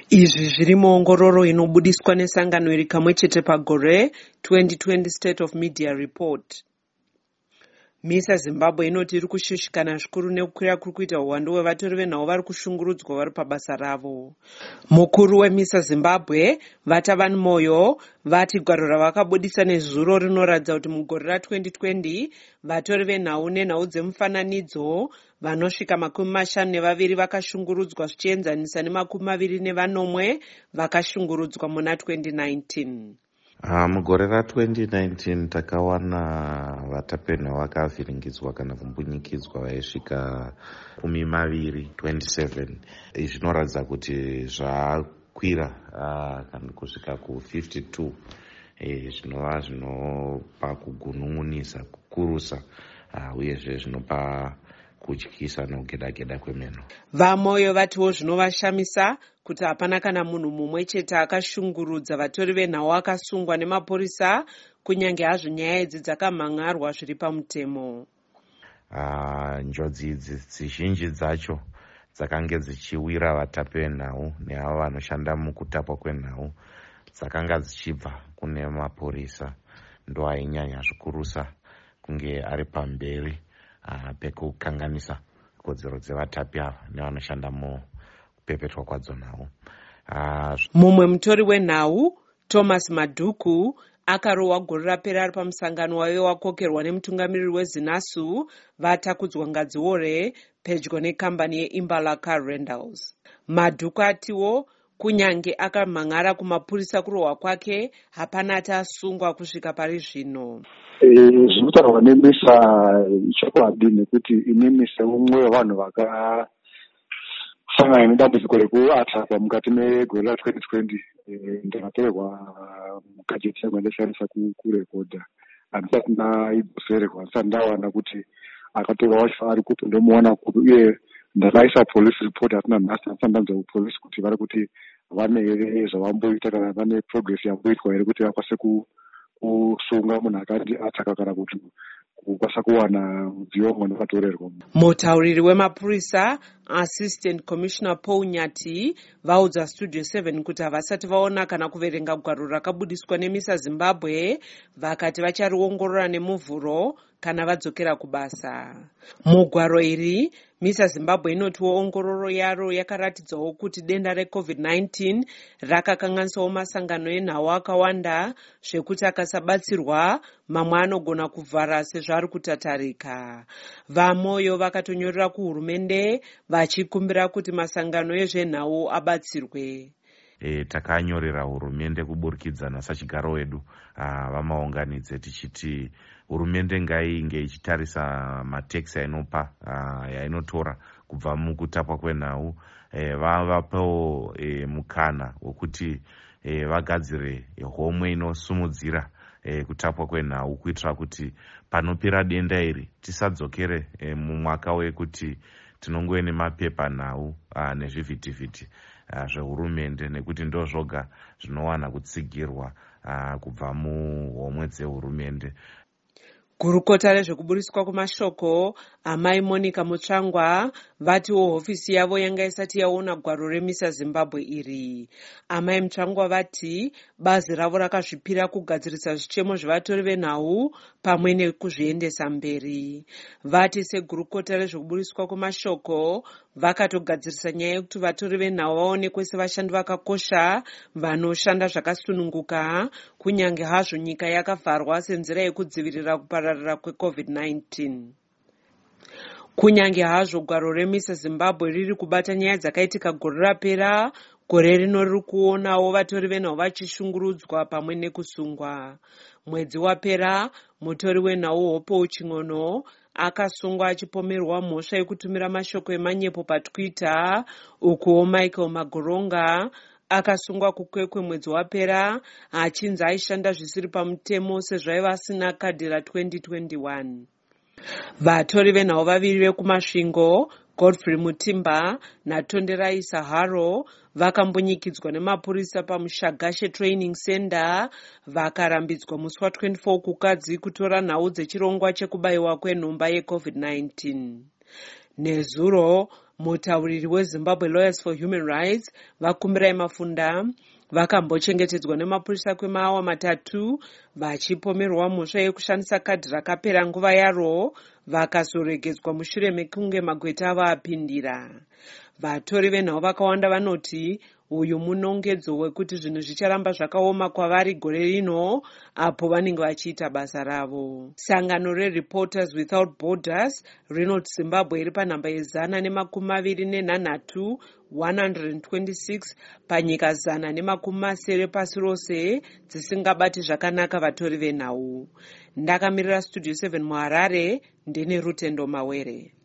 Izvi zviri muongororo inobudiswa nesangano iri kamwe chete pagore 2020 State of Media Report. MISA Zimbabwe inoti iri kushushikana zvikuru nekukwira kuri kuita uwandu hwevatori venhau vari kushungurudzwa vari pabasa ravo. Mukuru weMISA Zimbabwe Vatavan Moyo vati gwaro ravakabudisa nezuro rinoratidza kuti mugore ra2020 vatori venhau nenhau dzemufananidzo vanosvika 52 vakashungurudzwa zvichienzanisa ne24 vakashungurudzwa muna 2019. Mugore ra2019 takawana vatapeni vakavhiringidzwa kana kumbunyikidzwa vaisvika 27. Izvi zvinoratidza kuti zvakwira kana kusvika ku52. Zvinova zvinopa kugunun'unisa kukurusa uyezve zvinopa kutyisa nekugeda-geda kwemeno. VaMoyo vatiwo zvinovashamisa kuti hapana kana munhu mumwe chete akashungurudza vatori venhau akasungwa nemapurisa kunyange hazvo nyaya idzi dzakamhan'arwa zviri pamutemo. Njodzi idzi dzizhinji dzacho dzakange dzichiwira vatapi venhau neavo vanoshanda mukutapwa kwenhau dzakanga dzichibva kune mapurisa. Ndo ainyanya zvikurusa kunge ari pamberi pekukanganisa kodzero dzevatapi ava nevanoshanda mupepetwa kwadzo nhau. Mumwe mutori wenhau Thomas Madhuku akarohwa gore rapera ari pamusangano waive wakokerwa nemutungamiriri weZinasu vatakudzwa Ngadziore pedyo nekambani yeImbala Car Rentals. Madhuku atiwo kunyange akamhan'ara kumapurisa kurohwa kwake hapana atasungwa kusvika pari zvino. Zvinotaurwa neMISA chokwadi nekuti ini MISA umwe wevanhu vakasangana nedambudziko rekuatakwa mukati megore ra2020. Ndakatorerwa mukajeti yangu andishandisa kurekodha. Handisati ndaidzosererwa, handisati ndawana kuti akatorwa wacho ari kupi ndomuona kupi, uye ndakaisa police report hatina nhasi. Handisati ndanzwa kupolisi kuti vari kuti vane here zvavamboita kana vane progress yamboitwa here kuti vakwanise kusunga munhu akati ataka kana kuti kukwanisa kuwana mudziyo umwe wakatorerwa. Mutauriri wemapurisa Assistant Commissioner Paul Nyati vaudza Studio 7 kuti havasati vaona kana kuverenga gwaro rakabudiswa neMISA Zimbabwe, vakati vachariongorora nemuvhuro kana vadzokera kubasa. Mugwaro iri MISA Zimbabwe inotiwo ongororo yaro yakaratidzawo kuti denda reCovid-19 rakakanganisawo masangano enhau akawanda zvekuti akasabatsirwa mamwe anogona kuvhara sezvo ari kutatarika. VaMoyo vakatonyorera kuhurumende vachikumbira kuti masangano ezvenhau abatsirwe. Takanyorera hurumende kuburikidza sachigaro wedu vamaunganidze tichiti hurumende ngainge ichitarisa mataxi yainopa yainotora kubva mukutapwa kwenhau, vavapewo mukana wekuti vagadzire homwe inosumudzira kutapwa kwenhau kuitira kuti panopera denda iri tisadzokere mumwaka wekuti tinongove nemapepa nhau nezvivhitivhiti zvehurumende, nekuti ndo zvoga zvinowana kutsigirwa kubva muhomwe dzehurumende. Gurukota rezvekuburiswa kumashoko amai Monica Mutsvangwa vatiwo hofisi yavo yanga isati yaona gwaro reMISA Zimbabwe iri. Amai Mutsvangwa vati bazi ravo rakazvipira kugadzirisa zvichemo zvevatori venhau pamwe nekuzviendesa mberi. Vati segurukota rezvekuburiswa kumashoko vakatogadzirisa nyaya yekuti vatori venhau vaonekwe sevashandi vakakosha vanoshanda zvakasununguka kunyange hazvo nyika yakavharwa senzira yekudzivirira kupararira kweCovid-19. Kunyange hazvo gwaro reMISA Zimbabwe riri kubata nyaya dzakaitika gore rapera, gore rino riri kuonawo vatori venhau vachishungurudzwa pamwe nekusungwa. Mwedzi wapera mutori wenhau Hopo Ching'ono akasungwa achipomerwa mhosva yekutumira mashoko emanyepo paTwitter, ukuwo Michael Magoronga akasungwa kukwekwe mwedzi wapera achinzi aishanda zvisiri pamutemo sezvo aiva asina kadhi ra2021. Vatori venhau vaviri vekumasvingo Godfrey Mutimba naTonderai Saharo vakambunyikidzwa nemapurisa paMushagashe Training Center vakarambidzwa musi wa24 kukadzi kutora nhau dzechirongwa chekubayiwa kwenhomba yeCovid-19. Nezuro Mutauriri weZimbabwe Lawyers for Human Rights vakumbirai Mafunda vakambochengetedzwa nemapurisa kwemaawa 3 vachipomerwa mhosva yekushandisa kadhi rakapera nguva yaro vakazoregedzwa mushure mekunge magweta avo apindira. Vatori venhau vakawanda vanoti uyu munongedzo wekuti zvinhu zvicharamba zvakaoma kwavari gore rino apo vanenge vachiita basa ravo. Sangano reReporters Without Borders rinoti Zimbabwe iri panhamba ye123 126 panyika 180 pasi rose dzisingabati zvakanaka vatori venhau. Ndakamirira Studio 7 muHarare ndine Rutendo Mawere.